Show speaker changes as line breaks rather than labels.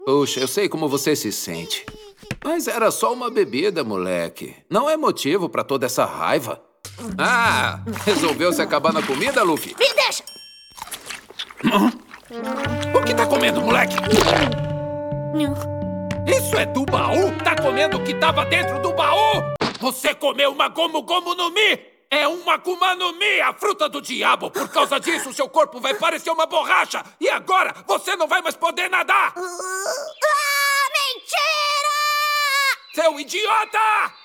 Puxa, eu sei como você se sente. Mas era só uma bebida, moleque. Não é motivo pra toda essa raiva. Ah, resolveu se acabar na comida, Luffy?
Me deixa!
O que tá comendo, moleque? Isso é do baú? Tá comendo o que tava dentro do baú? Você comeu uma Gomu Gomu no Mi? É uma Akuma no Mi, a fruta do diabo. Por causa disso, seu corpo vai parecer uma borracha. E agora, você não vai mais poder nadar.
Mentira!
Seu idiota!